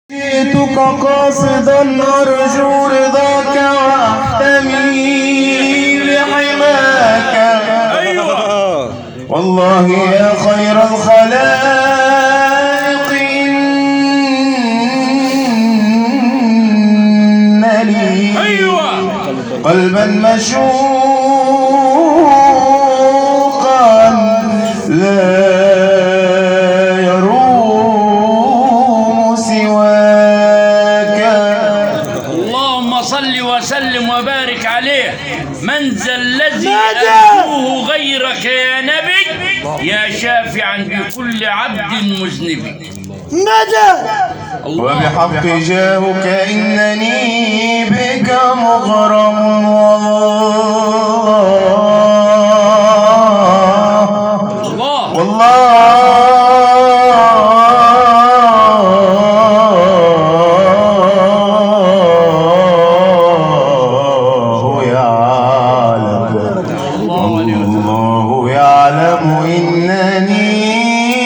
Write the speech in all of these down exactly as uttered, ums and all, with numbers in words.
جئتك قاصدا أرجو رضاك وأحتمي لحماك. أيوة والله يا خير الخلائق إن لي أيوة قلبا مشوقا لا صل وسلم وبارك عليه. من ذا الذي أدعوه غيرك يا نبي يا شافعا بكل عبد مذنب. ماذا وبحق جاهك إنني بك مغرم والله والله الله يعلم إنني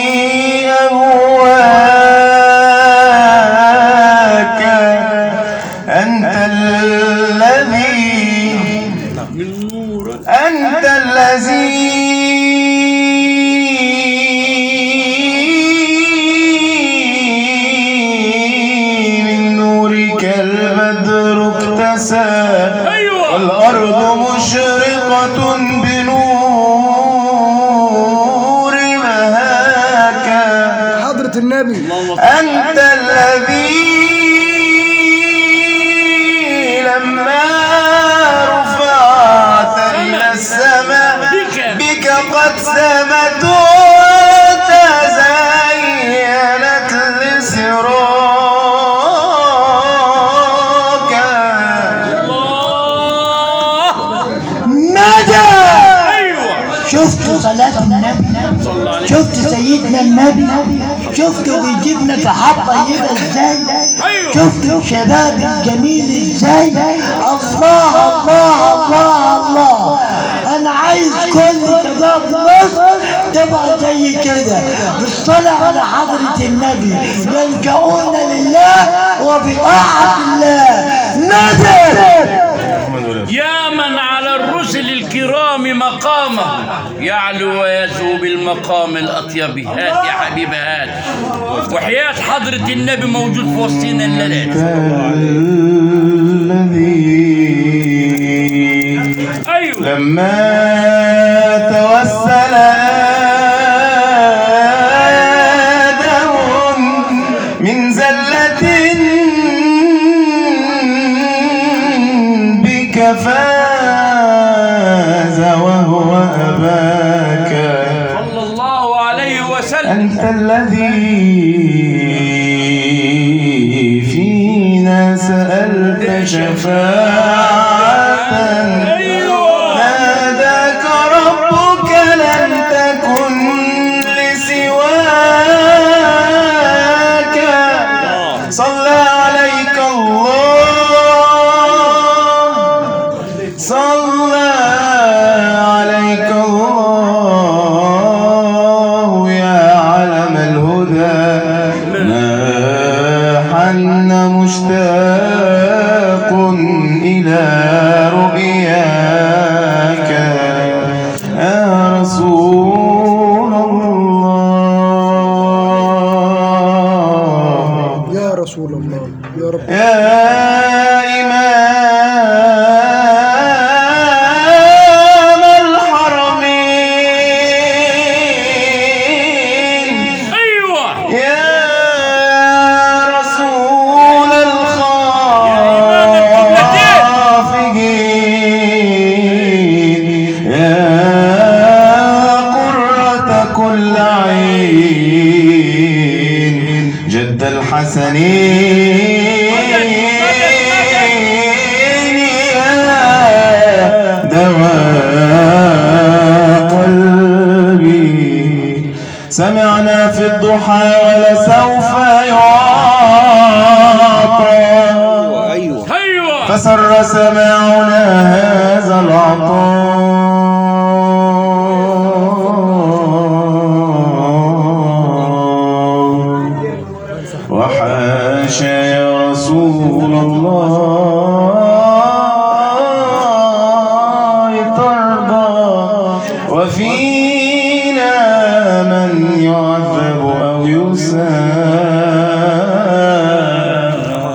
أهواك. أنت الذي أنت الذي من نورك البدر اكتسى والأرض مشرقة بنور مهاك. حضرة النبي أنت الذي لما رفعت إلى السماء بك قد سمت وتزينت لسراك. ماذا شفت صلاة النبي، شفت سيدنا النبي، شفته بيجيبنا كحب طيبة ازاي، شفت الشباب الجميل ازاي. الله الله الله الله. انا عايز كل شباب مصر تبقى زي كده بالصلاة على حضرة النبي، يلجؤون لله وبطاعة الله. نادر يا من على الرسل الكرام مقامه يعلو ويزهو بالمقام الأطيب. هات يا حبيب هات. وحياة حضرة النبي موجود في وسطنا الليلات. أيوة. لما توسل آدم من زلة بك فاز وهو أباك صلى الله عليه وسلم. أنت الذي فينا سألت شفاعة. ناداك ربك لم تكن لسواك. صلى عليك الله، صلى عليك الله يا علم الهدى. ما حن مشتاق إلى رؤياك يا رسول الله. يا رسول الله يا رب. يا إمام الحرمين. أيوة يا رسول الخافقين. يا قرة كل عين. جد الحسنين. دواء قلبي. سمعنا في الضحى ولسوف يعطى. أيوة فسر سماعنا هذا العطاء. وحاش نشاء يا رسول الله ترضى وفينا من يعذب أو يسام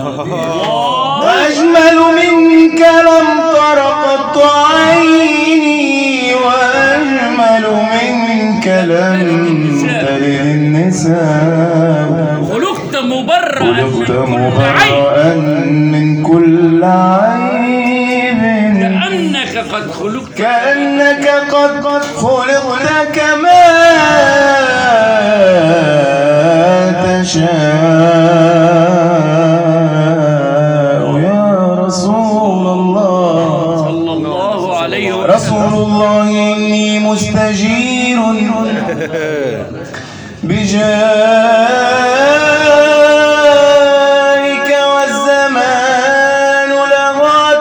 وأجمل منك لم تر قط عيني وأجمل منك لم تلد النساء خلقت مبرأ خلقت مبرأ من كل عيب كأنك قد خلقت كأنك قد خلقت كما تشاء يا رسول الله صلى الله عليه وسلم. رسول الله إني مستجير بجاهك والزمان له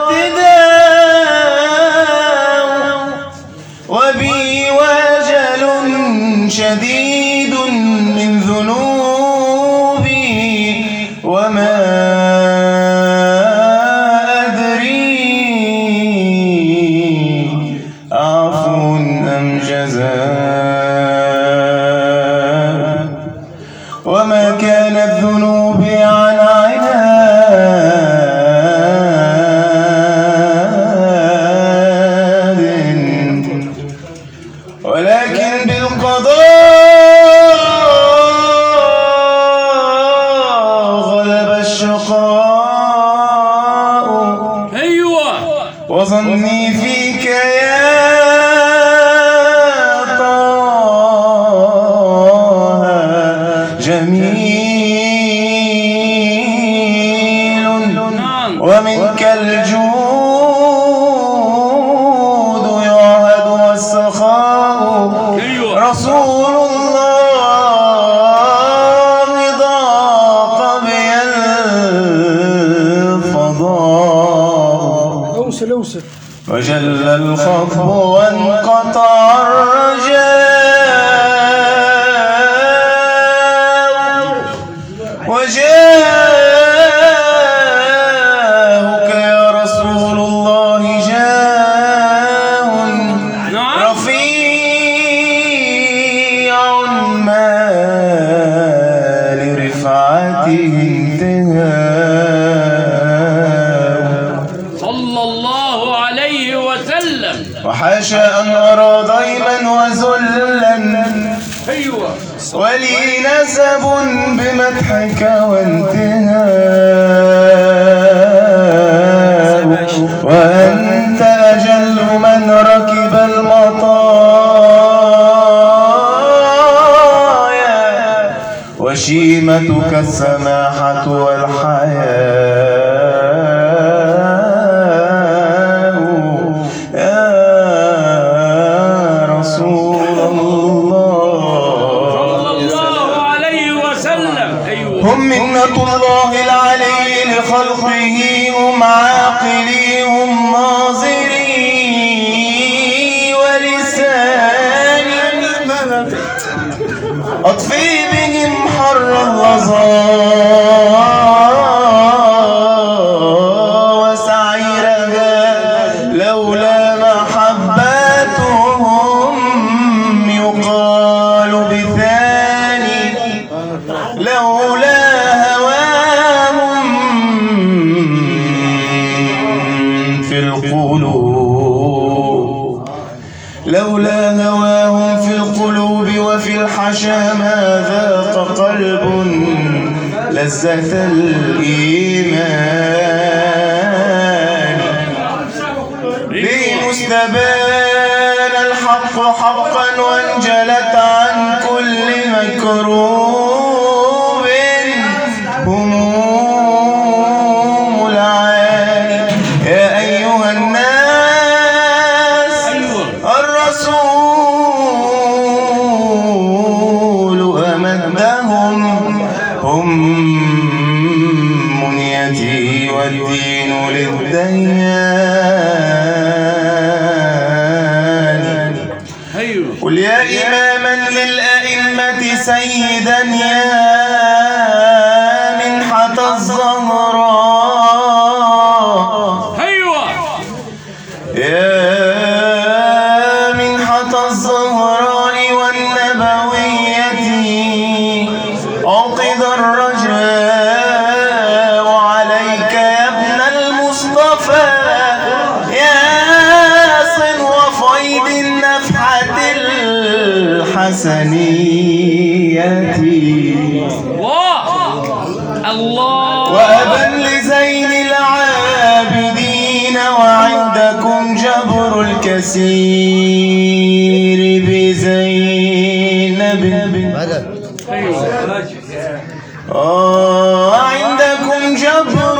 اعتداء وبي وجل شديد من ذنوبي وما أدري عفو أم جزاء وما كانت ذنوبي عن عناد ولكن بالقضاء غلب الشقاء أيوة وظني فيك يا جميل ومنك الجود يعهد والسخاء رسول الله ضاق بي الفضاء اوصل اوصل وجل الخطب وانقطع الرجاء وجاهك يا رسول الله جاه رفيع ما لرفعته انتهاء صلى الله عليه وسلم. وحاشا أن أرى ضيما وذلا أيوة ولي نسب بمدحك وانتهاء وأنت أجل من ركب المطايا وشيمتك السماحة والحياة يا رسول الله صلى الله عليه وسلم. أيوة هم منة الله العلي لخلقه هم عاقلي هم ناظري ولساني أطفي بهم حر الرضا وسعيرها لولا محبتهم يقال بثاني لولا هواهم في القلوب لولا هواهم في القلوب وفي الحشا ما ذاق قلب لذة الإيمان به مستبان الحق حقا وانجلت عن كل مكروب هموم العالي يا أيها الناس الرسول أمدهم هم منيتي والدين للديان قل يا إماما للأئمة سيدا يا منحة الظلام الزهراء أيوة يا منحة الزهراء والنبوية عقد الرجاء عليك يا ابن المصطفى يا صنو فيض النفحة الحسنية الله وأبا لزين العابدين وعندكم جبر الكثير بزينب آه عندكم جبر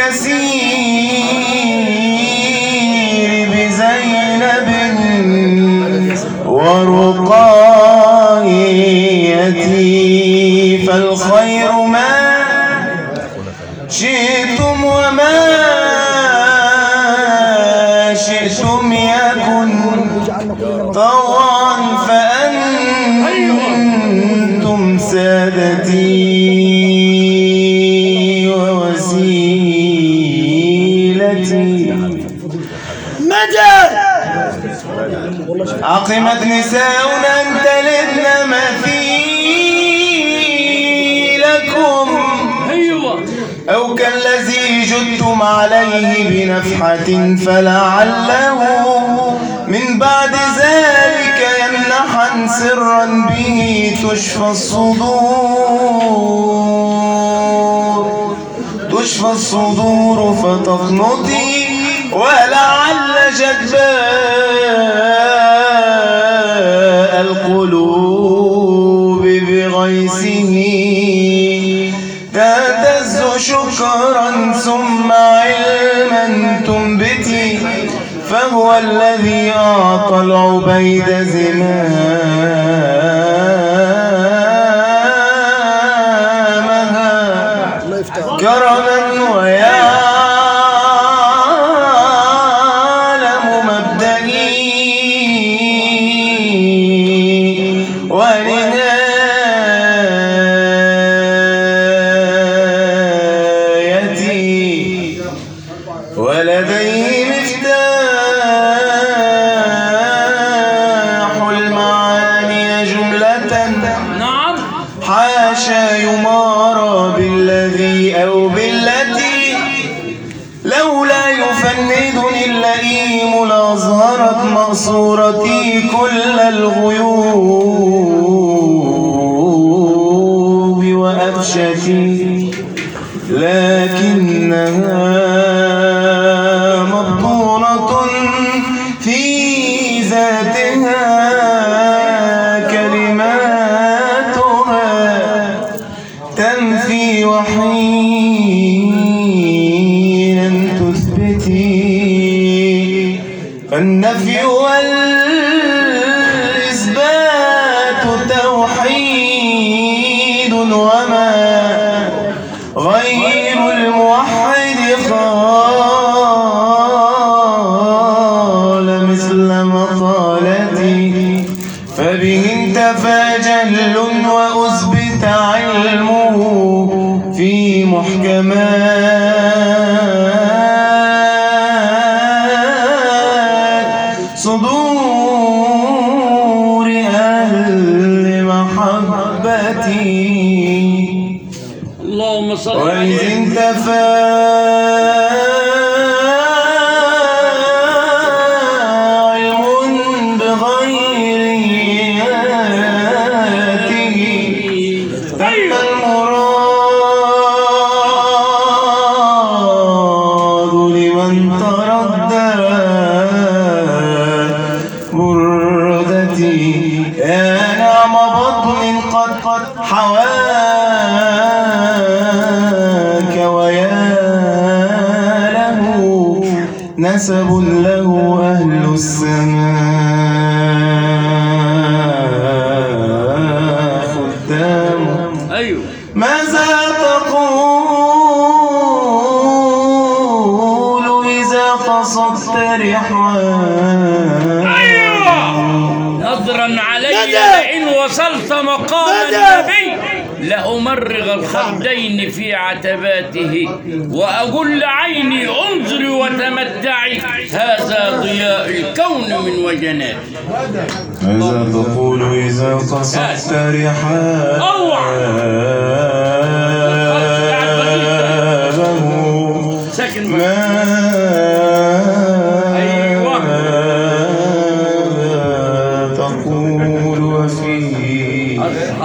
الكثير بزينب ورقايتي فالخير ما شئتم وما شئتم يكن طوعا فأنتم سادتي ووسيلتي مدد عقمت نساؤنا أن تلدن مثيلكم أو كالذي جدتم عليه بنفحة فلعله من بعد ذلك يمنحا سرا به تشفى الصدور تشفى الصدور فتقنطي ولعل جدباء القلوب بغيثه تهتز شكرا ثم علما تنبتي فهو الذي أعطى العبيد زمامها كرما ويعلم مبدئي ونهايتي ولديه مفتاح المعاني جملة نعم حاشا يمارى بالذي أو بالتي لولا يفندني اللئيم لأظهرت مأصورتي كل الغيوب وأفشتي لكنها مبطونة في ذاتها كلماتها تنفي وحينا تثبتي فالنفي والإثبات توحيد وما غير الموحد قال مثل مقالتي فبه انتفى جهل وأثبت علمه في محكمات صدور أهل محبتي اللهم صل وإذ عليه انتفى علم بغير آياته تم المراد لمن تردى بردتي يا نعم بطن قد قد حواك ويا له نسب له أهل السماء خدام أيوه ماذا تقول إذا قصدت رحال نظرا علي لئن وصلت مقام النبي لأمرغ الخدين في عتباته وأقول لعيني انظري وتمتعي هذا ضياء الكون من وجنات. ماذا تقول إذا قصدت رحابه ما تقول وفيه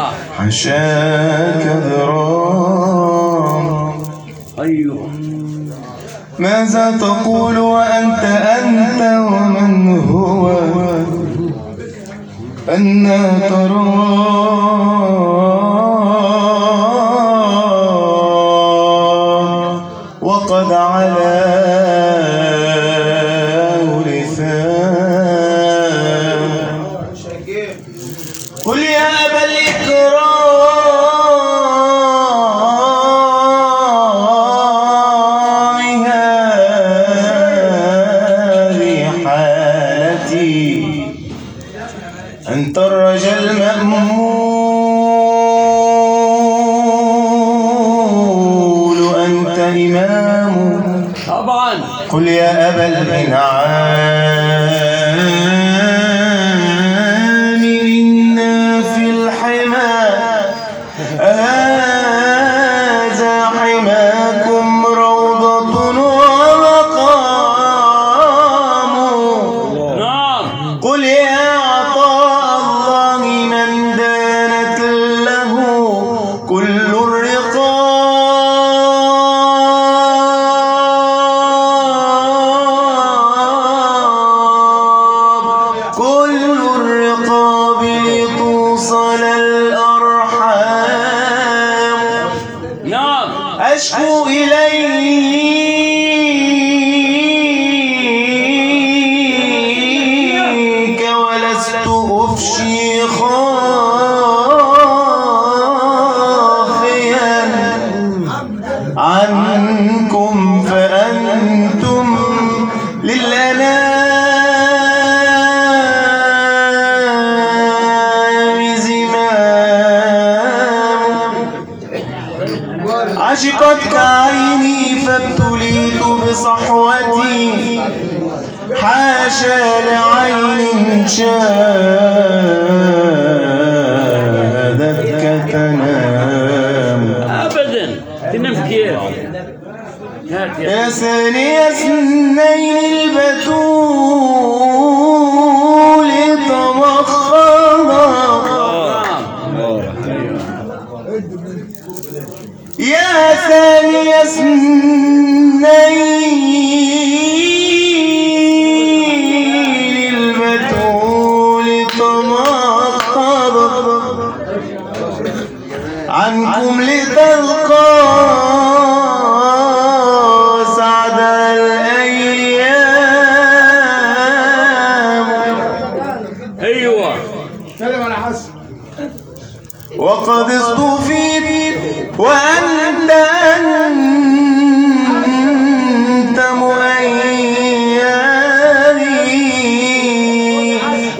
حشاك ذرام. أيوه ماذا تقول وأنت أنت ومن هو أن ترى وقد على لسان. قل يا أبا الإكرام هذه حالتي، أنت الرجا المأمول، أنت إمام. طبعا. قل يا أبا الإنعام إنا في الحمى هذا حماكم روضة ومقام. نعم. قل يا عطاء الله من دانت له كل الرقاب، كل الرقاب لتوصل الأرحام. نعم. أشكو إليك ولست أفشي خافيا عنكم فأنتم للأنام زمام. عشقتك عيني فابتليت بصحوتي، حاشا لعين شاهدتك تنام. أبدا تنام كيف؟ يا ثاني اثنين البتول تمخضا، يا ثاني اثنين البتول تمخضا، عنكم لتلقى سعد الأيام. أيوه وقد اصطفيت وأنت أنت مؤيدي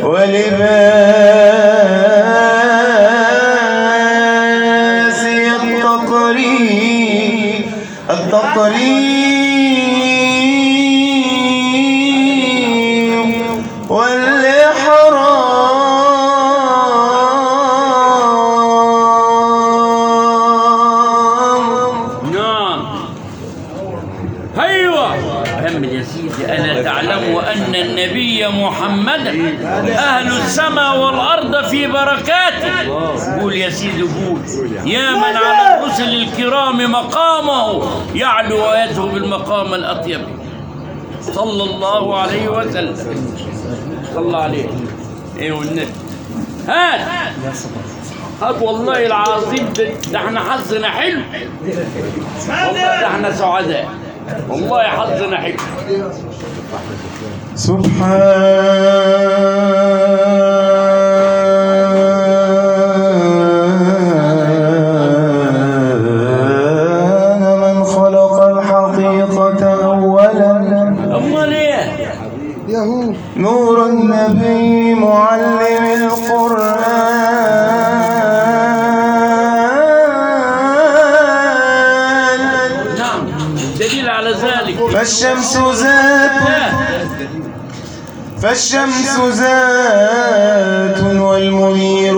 ولباسي التقريب التقريب والإحرام. ألا تعلم أن النبي محمد أهل السماء والأرض في بركاته. قول يا سيدي قول. يا من على الرسل الكرام مقامه يعلو ويذهب بالمقام الأطيب. صلى الله عليه وسلم. صلى الله عليه. ايه والنبي هات هات والله العظيم. ده احنا حظنا حلو والله، ده احنا سعداء والله، حظنا حلو. سبحان من خلق الحقيقة أولا. أمال إيه؟ نور النبي معلم القرآن دليل على ذلك. فالشمس ذات فالشمس ذات والمنير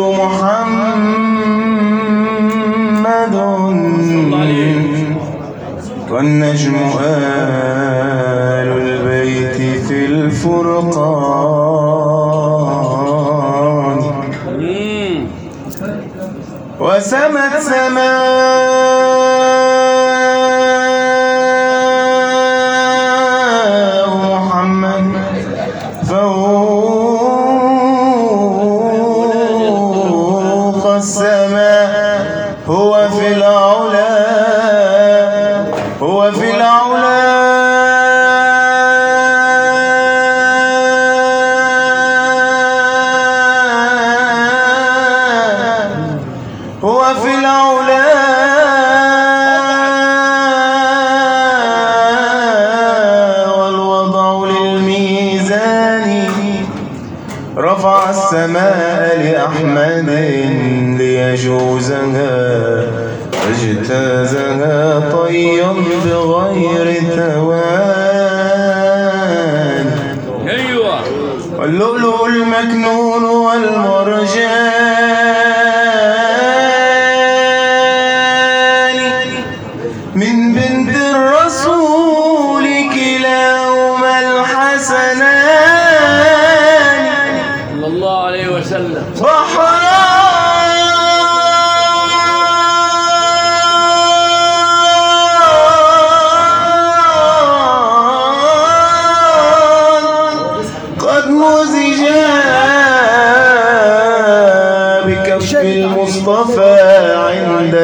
محمد والنجم آل البيت في الفرقان وسمت سماء محمد فوق السماء هو في العلا هو في العلا هو في العلا والوضع للميزان رفع السماء لأحمد ليجوزها اجتازها طيا بغير توان. ايوه واللؤلؤ المكنون والمرجان من بنت الرسول كلاهما الحسنان صلى الله عليه وسلم. المصطفى عند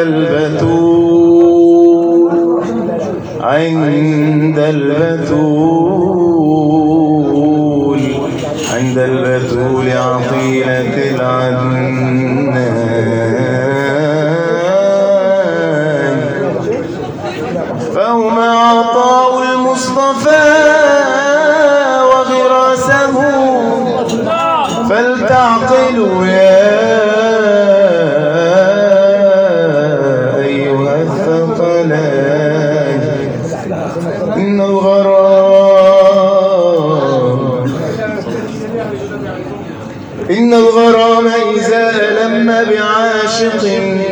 البتول عند البتول عند البتول عطيلة العدنان فهما عطاء المصطفى وغراسه فلتعقلوا يا إن الغرام إن الغرام إذا لم بعاشق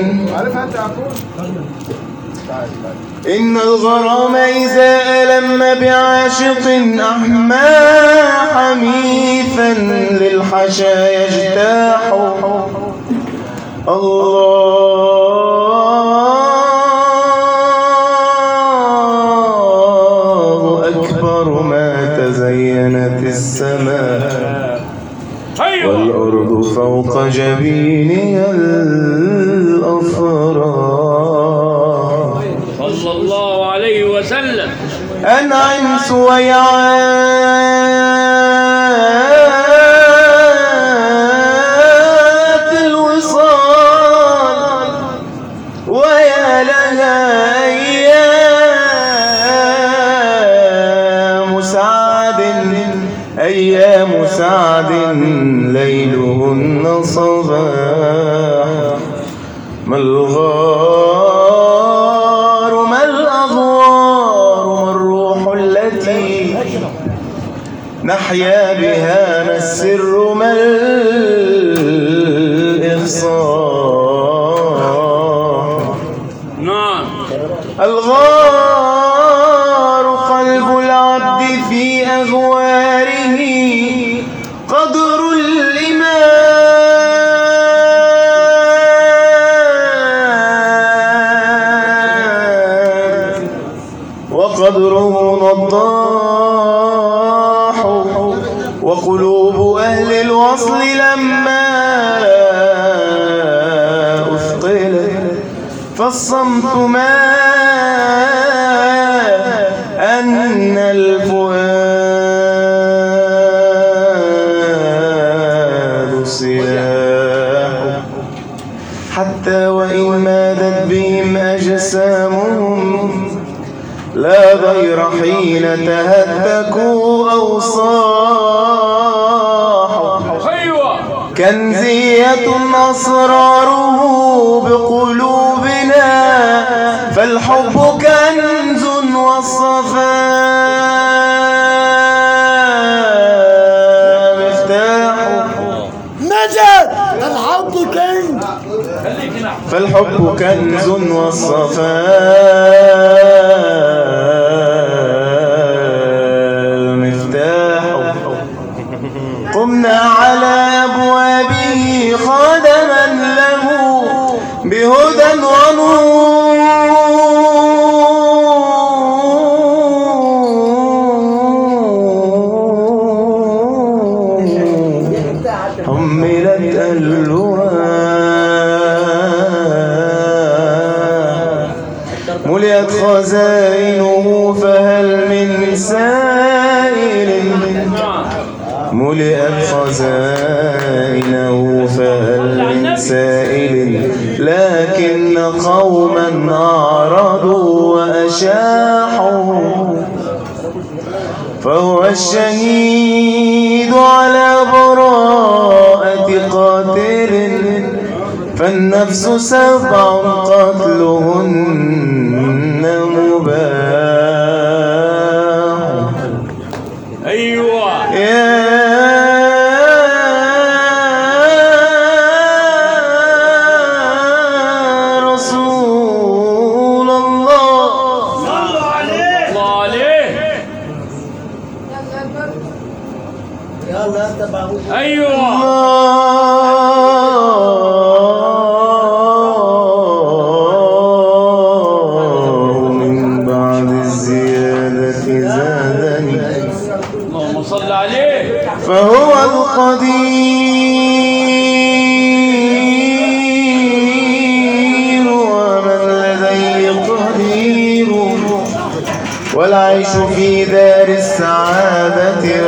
إن الغرام إذا لم بعاشق أحمى حميفا للحشا يجتاح الله أكبر ما تزينت السماء والأرض فوق جبينها الأفراح صلى الله عليه وسلم. أنعم سويعات الوصال ويا لها أيام سعد أيام سعد ليلهن صباح ما الغار ما الأغوار ما الروح التي نحيا بها ما السر ما الإخصار. نعم الغار قلب العبد في أغواره قدر الإيمان وقدره نضاح وقلوب أهل الوصل لما أثقلت فالصمت ما أن الفؤاد سلاح حتى وإن مادت بهم أجسامهم لا غير حين تهتكوا أوصاح كنزية أسراره بقلوبنا فالحب كنز والصفاء مفتاح مدد الحب كنز فالحب كنز والصفاء مفتاح قمنا على أبوابه خادما له بهدى ونور حملت ألواح ملئت خزائنه فهل من سائل ملئت خزائنه فهل من سائل لكن قوما أعرضوا وأشاحوا فهو الشهيد على براءة قاتل فالنفس سبع قتلهن مباح. أيوة يا رسول الله صلوا عليه الله عليه يلا انت بعوض أيوة من بعد الزيادة زادني اللهم صل عليه فهو القدير ومن لديه قدير والعيش في دار السعادة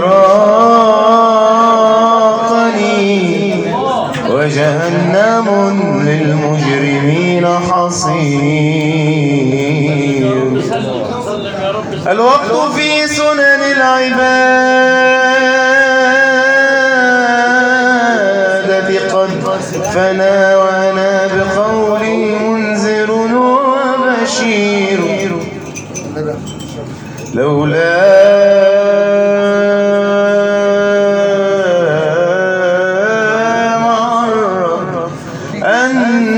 راقني وجهنم للمجرمين حصير. الوقت في سنن العبادة قد فنى وانا بقولي منذر وبشير لولا مر أن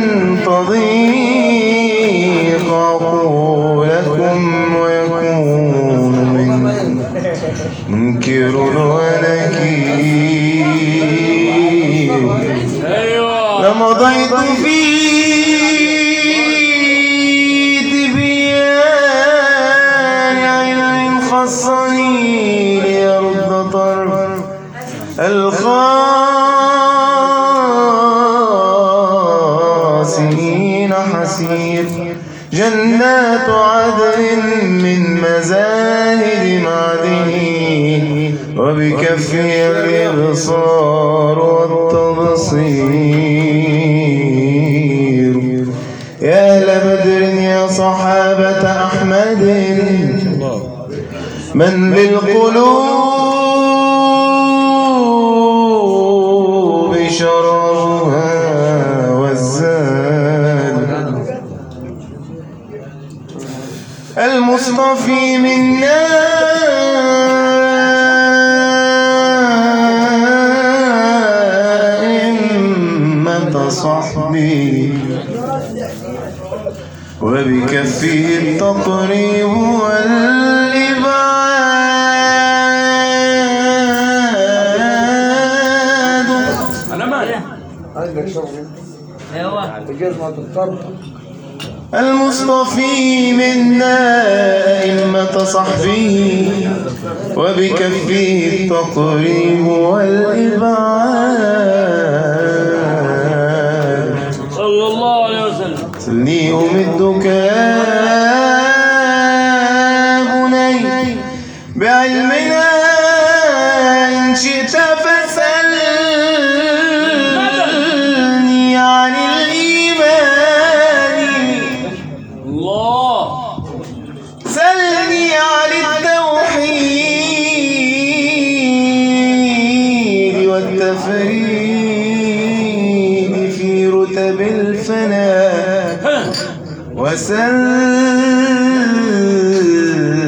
تضيق عقولكم ويكون من منكر ونكير لمضيت في تبيان علم خصني ليرد طرف الخاسئين حسير. جنات عدن من مزاهد معدنه وبكفي الإبصار والتبصير. يا أهل بدر يا صحابة أحمد من للقلوب شررها والزاد المصطفي منا أئمة صحبي وبكفه التقريب والإبعاد. أنا مالي المصطفي منا أئمة صحبه وبكفه التقريب والإبعاد. صلى الله عليه وسلم سلني أمدك يا بني بعلمنا إن شئت فسلني عن الإيمان الله سلني عن التوحيد والتفريد في رتب الفناء وسلني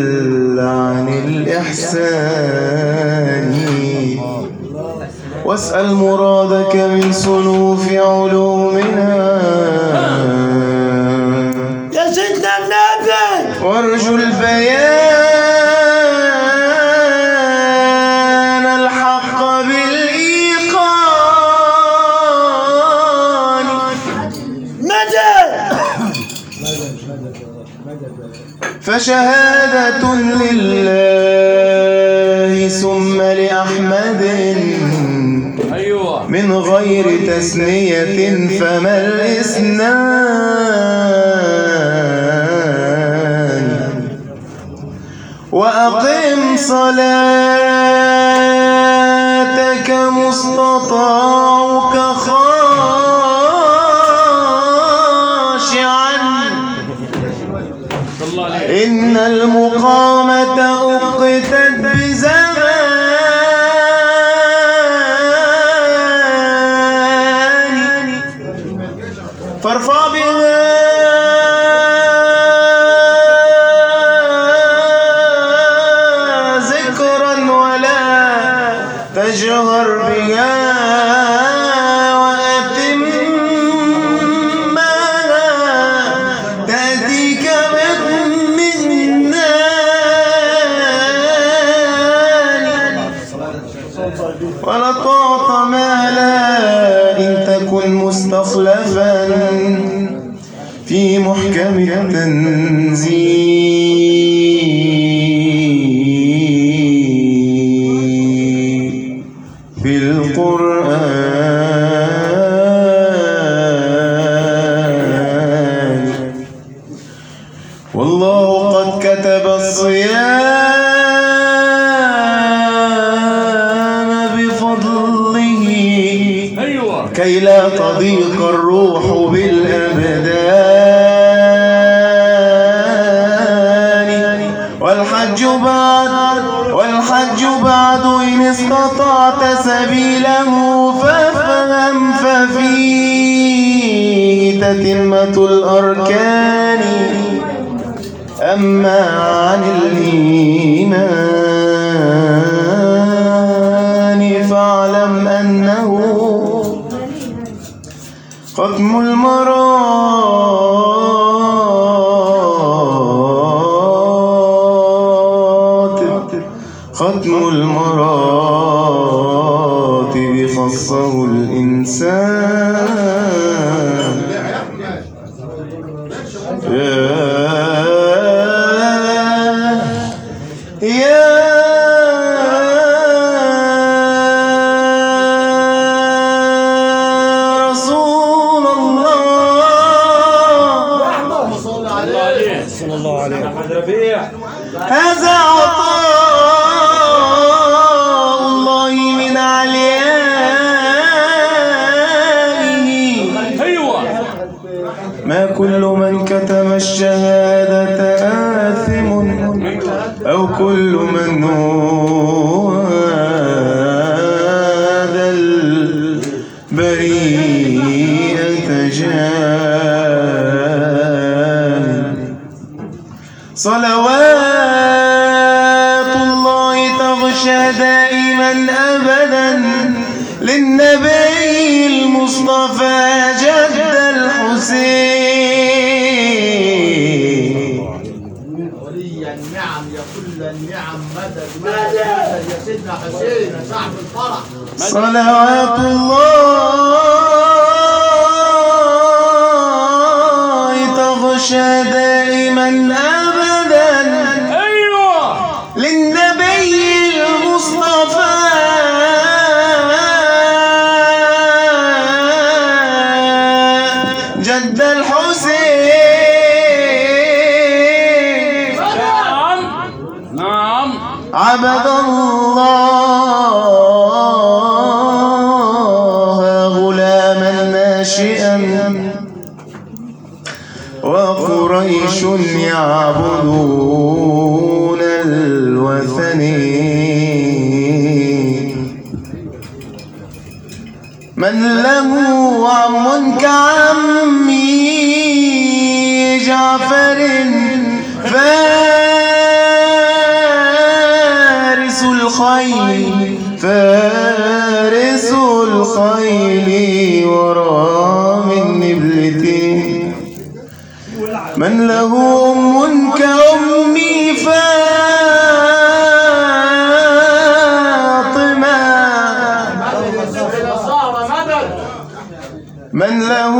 لساني واسأل مرادك من صنوف علومنا يا سيدنا النبي وارجو البيان الحق بالإيقان مدد فشهادة لله ثم لأحمد أيوة من غير تسنية فما الإثنان وأقم صلاتك مستطاعك خاشعا إن المقامة أقتت بزمان فارفع بها ذكرا ولا تجهر بها وأتمها تأتيك ولا تعط مالا إن تكن مستخلفا في محكم التنزيل في القرآن والله قد كتب الصيام بفضله كي لا تضيق الروح بالأبدان والحج بعد والحج بعد إن استطعت سبيله فافهم ففيه تتمة الأركان أما عن الإيمان فاعلم أنه ختم المراتب ختم المراتب خصه الإنسان يا رسول الله صلى الله عليه هذا عطاء الله من عليائه ما كل من كتم الشهادة آثم أو كل من هذا البريئة جان صلوات الله تغشى دائما أبدا للنبي المصطفى جد الحسين ولي النعم يا كل النعم مدد مدد يا سيدنا حسين يا صاحب الفرح صلوات الله تغشى دائما أبدا أيوة للنبي المصطفى جد الحسين نعم نعم عبد الله غلاما ناشئا وقريش يعبدون الوثن من له عم كعمي جعفر فارس الخيل فارس الخيل ورام النبلتين من له أم كأمي فاطمة من له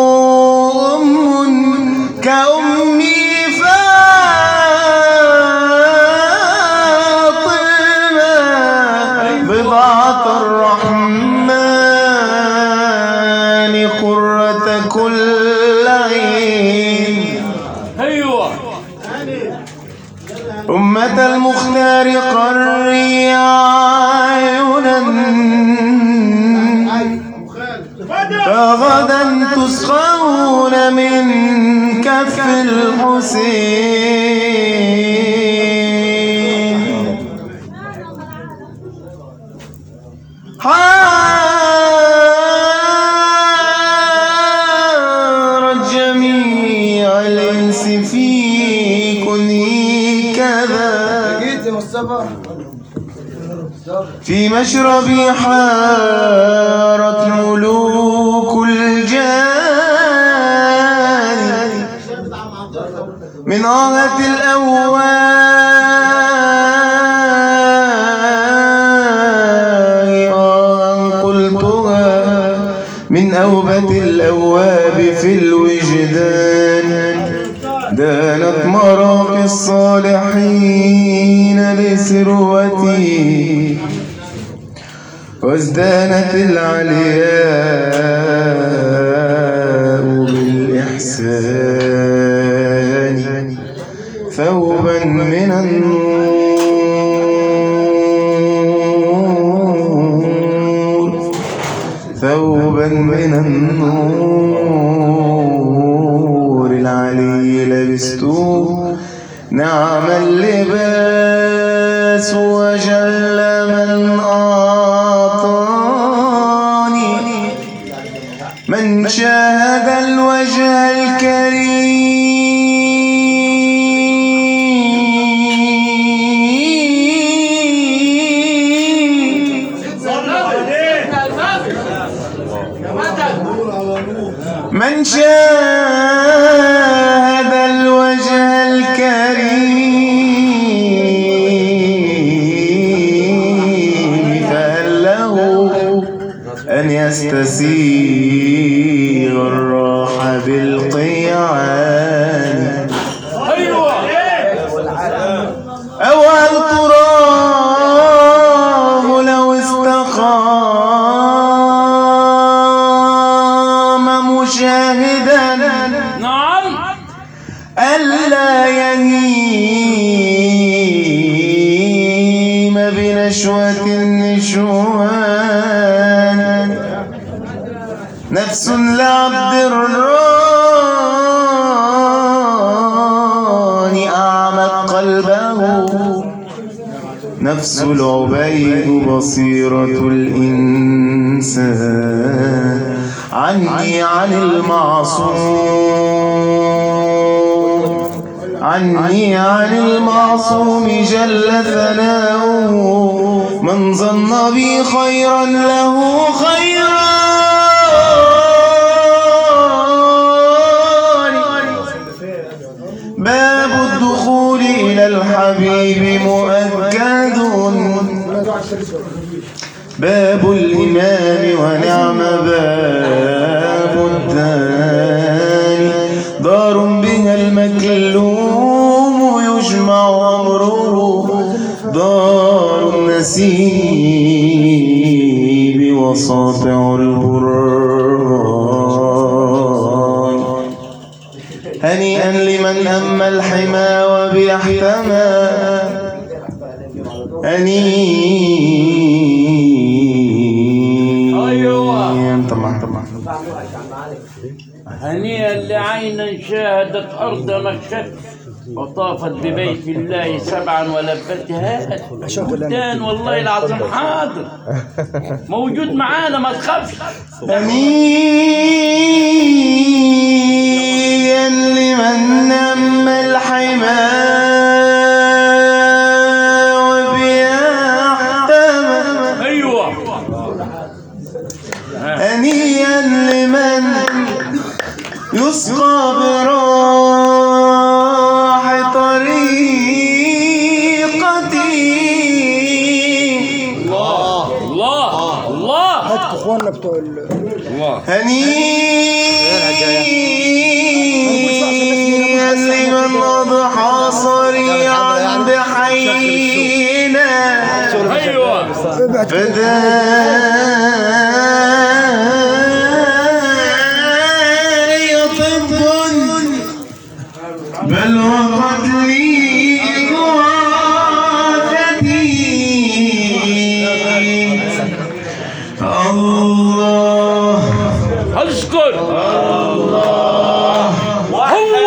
أم كأمي فاطمة بضعة الرحمن قرة كل عين ايوه أمة المختار قري عينا فغدا تسقون من كف الحسين حار جميع الإنس في كنه كذا في مشربي حارت ملوك الجان من آهة الأواه آه قلتها من أوبة الأواب في الوجدان دانت مراقي الصالحين لسروتي وازدانت العلياء بالإحسان ثوبا من النور ثوبا من النور العلي لبسته نعم اللباس وجل من أعطاني من شاهد الوجه الكريم من شاهد الوجه الكريم فهل له أن يستسيغ الراحة بالقيعان أو هل تراه لو استقام مشاهدا نعم ألا يهيم بنشوة النشوان نفس لعبد الران أعمت قلبه نفس العبيد بصيرة الإنسان عني عن المعصوم عني عن المعصوم جل ثناؤه من ظن بي خيرا له خيرا باب الدخول إلى الحبيب مؤكد باب الإمام ونعم باب الداني دار بها المكلوم يجمع أمره دار النسيب وساطع البرهان هنيئا لمن أم الحمى وبيحتمى هنيئا طبعا طبعا هنيئا لعين شاهدت أرض مشت وطافت ببيت الله سبعا ولبتها بستان والله العظيم حاضر موجود معانا ما تخافش. هنيئا لمن أم الحمى وبيحتمى يسقى براح طريقتي. الله الله الله هاتوا اخواننا بتوع ال الله. هنيئا لمن أضحى صريعا بحينا ايوه فداي طب بل وقتلي إغاثتي. الله اذكر الله هو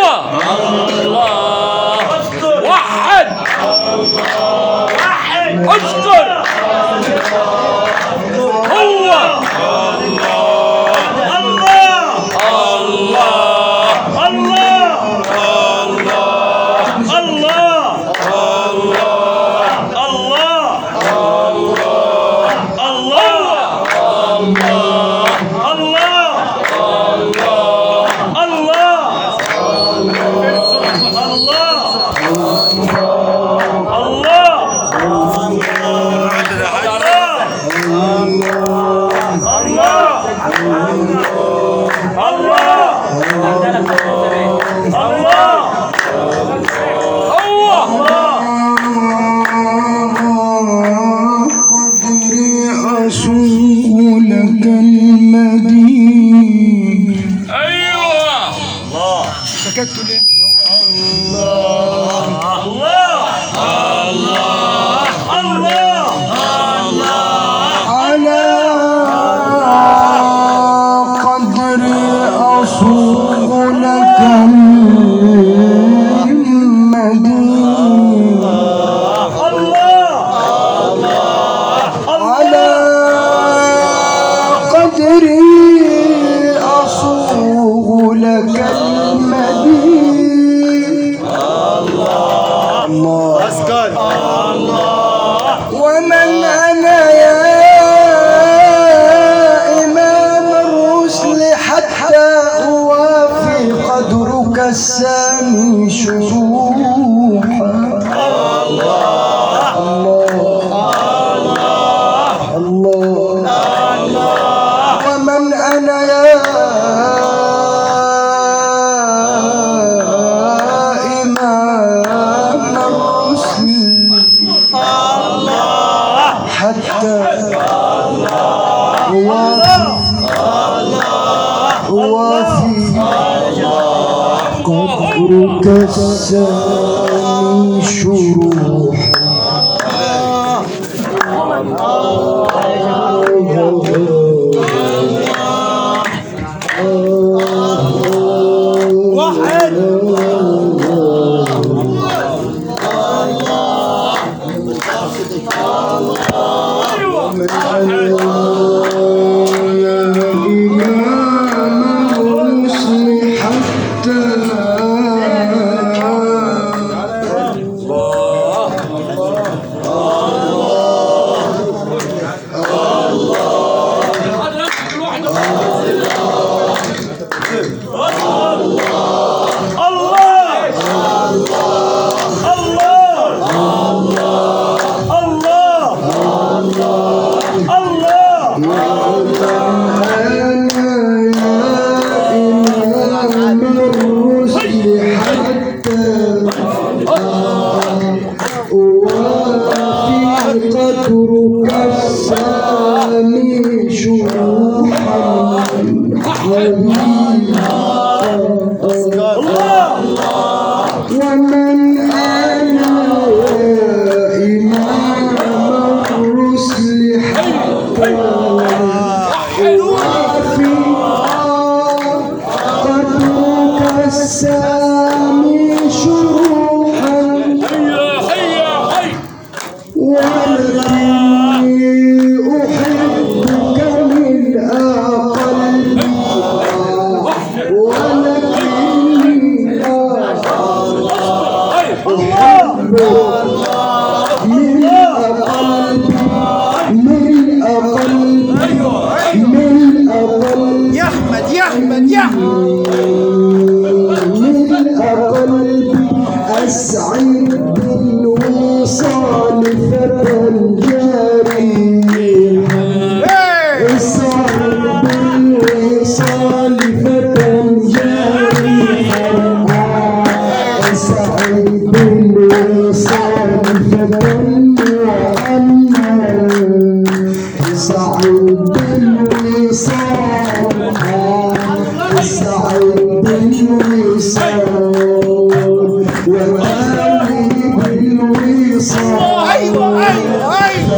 الله وحد اذكر هو قدري أسوق لك المدين. ايوه سكتوا ليه؟ على قدري أسوق لك المدين. على قدري أصوغ لك المدين. الله ومن أنا يا إمام الرسل حتى أوافي قدرك السامي شروحا. الله الله ومن أنا يا إمام الرسل حتى أوافي أوافي قدرك السامي شروحا. هيا هيا هي ولكن ايوه ايوه ايوه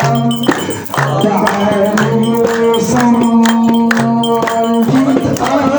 تعالوا صلوا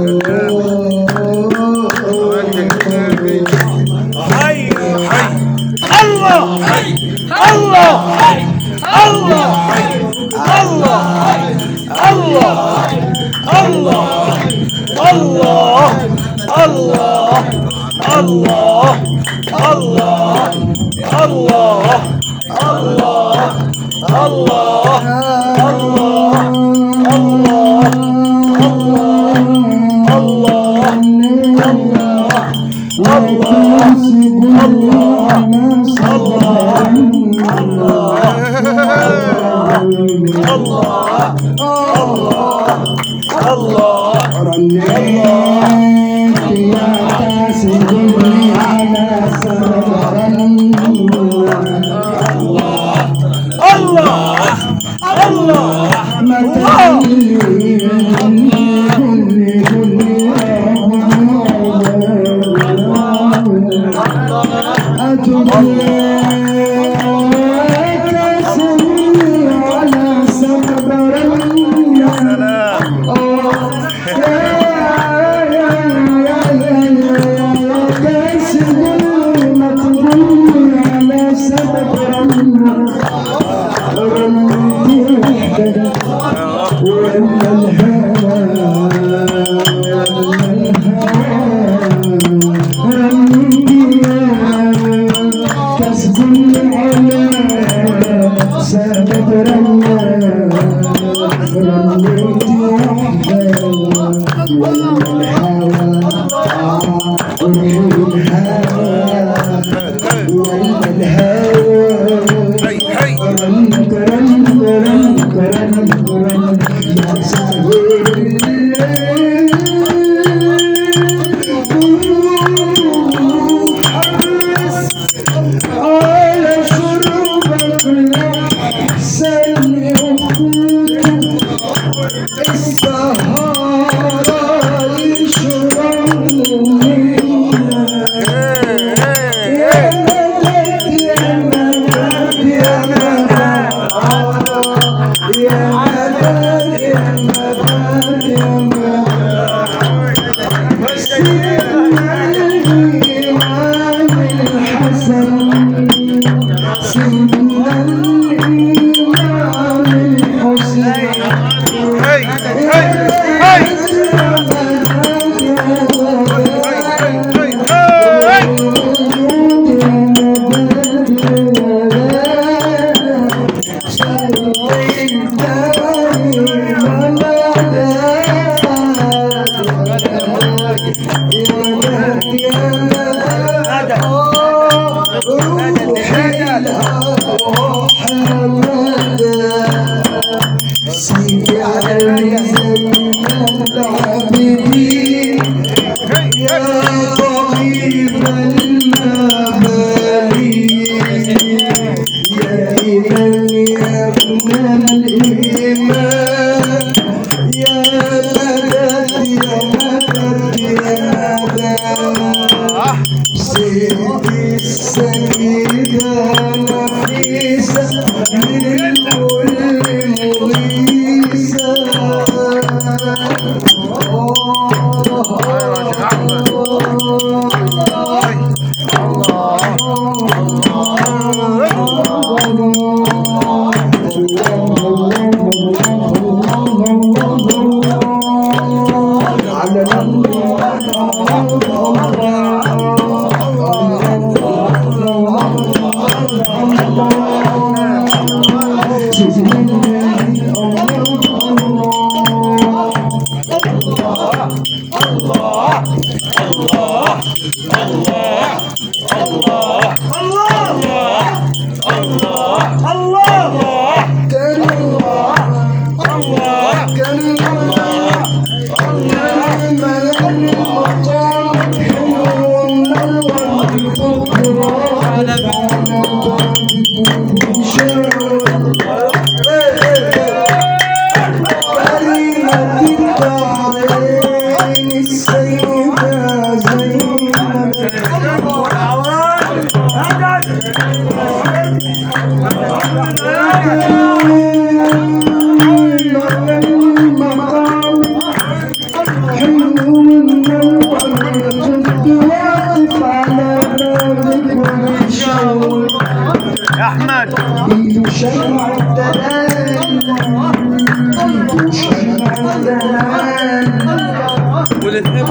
حي حي الله حي الله حي الله حي الله حي الله الله الله الله الله الله الله الله الله السيدة زينب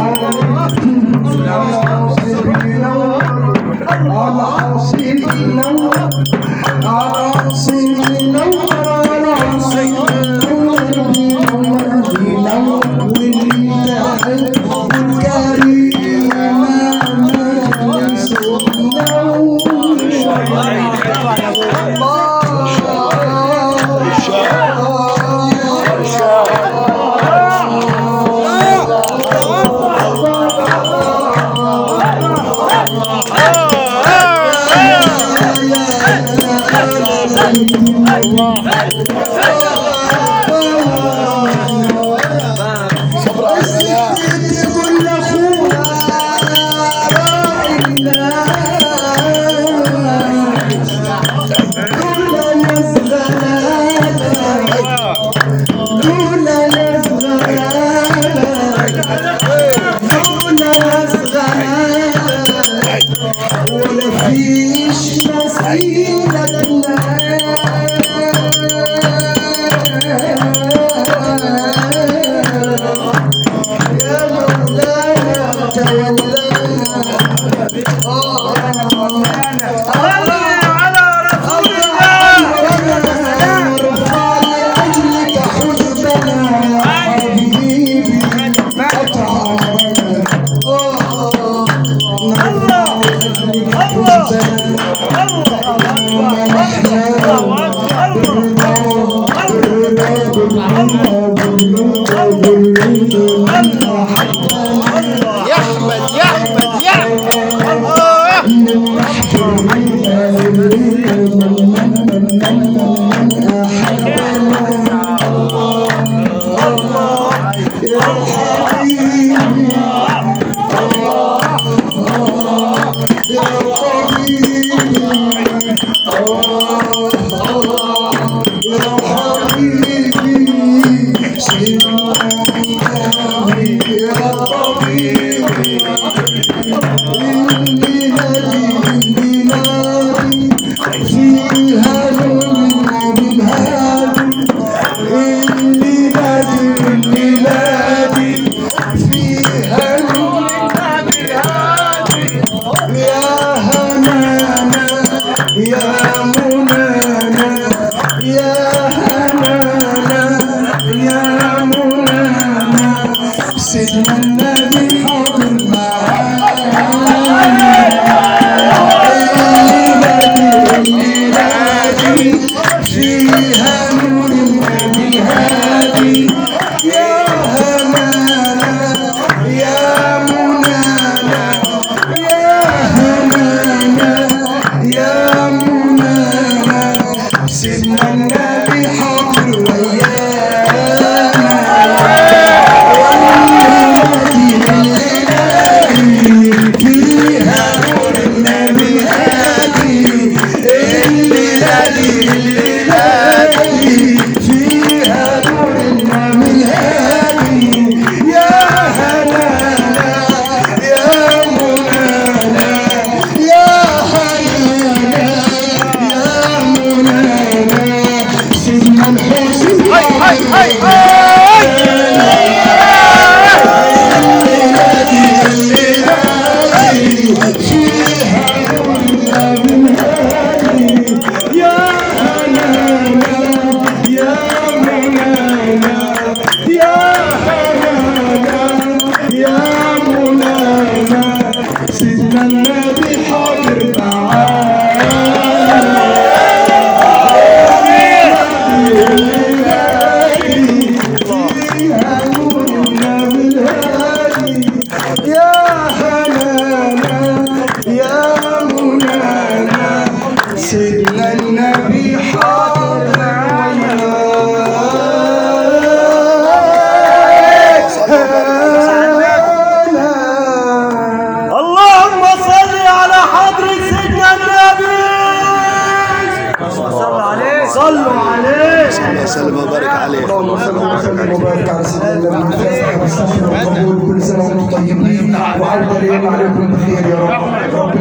وسلم وبارك عليه. اللهم صل وسلم وبارك على سيدنا النبي. كل سنه وانتم طيبين وعود اليوم عليكم بخير يا رب.